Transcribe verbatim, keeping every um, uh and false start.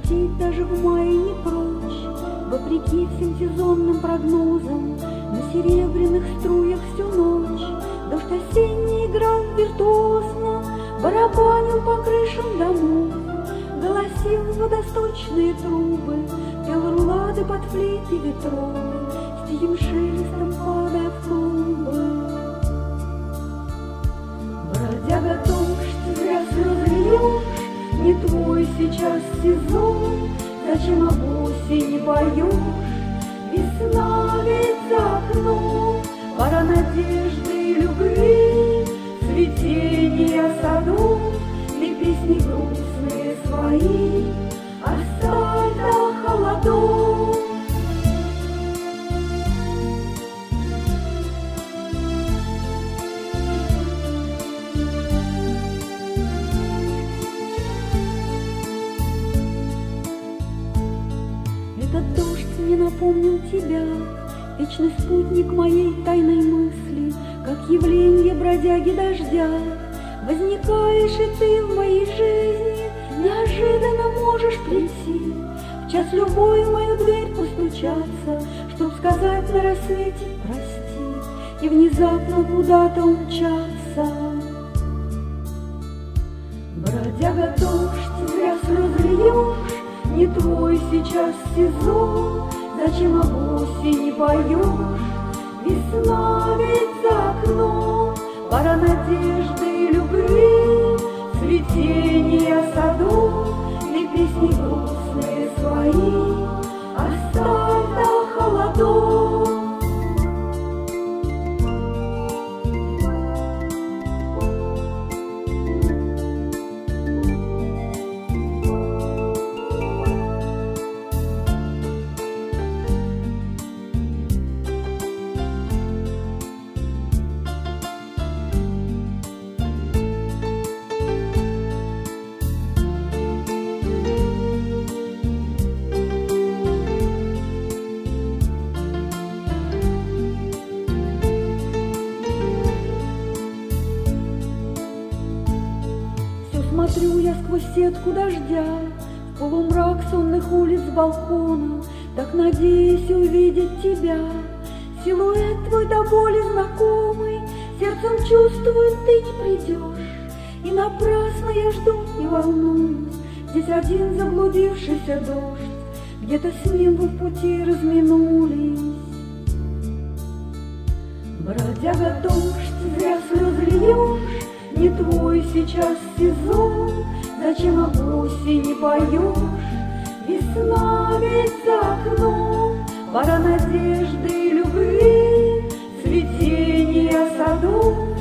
лететь даже в мае не прочь, вопреки всем сезонным прогнозам. На серебряных струях всю ночь дождь осенний играл виртуозно, барабанил по крышам домов, голосил в водосточные трубы, пел рулады под флейты ветровые, с тихим шелестом падая в клубы. Бродяга, дождь, зря слезы льешь, не твой сейчас сезон. Зачем об осени поешь? Весна ведь за окном, пора надежды и любви, цветения садов и песни грустные свои оставь до холодов. Этот дождь мне напомнил тебя, вечный спутник моей тайной мысли, как явление бродяги дождя. Возникаешь и ты в моей жизни, неожиданно можешь прийти, в час любой в мою дверь постучаться, чтоб сказать на рассвете прости и внезапно куда-то умчаться. Бродяга, дождь, зря слезы льешь, не твой сейчас сезон. Зачем об осени поешь? Весна ведь за окном, пора надежды и любви, цветения садов и песни грустные свои оставь до холодов. Смотрю я сквозь сетку дождя в полумрак сонных улиц балкона, так надеюсь увидеть тебя. Силуэт твой до боли знакомый, сердцем чувствую, ты не придешь. И напрасно я жду, не волнуюсь, здесь один заблудившийся дождь, где-то с ним вы в пути разминулись. Бродяга, дождь, зря слезы льешь, не твой сейчас сезон. Зачем об осени поешь? Весна ведь за окном, пора надежды и любви, цветения садов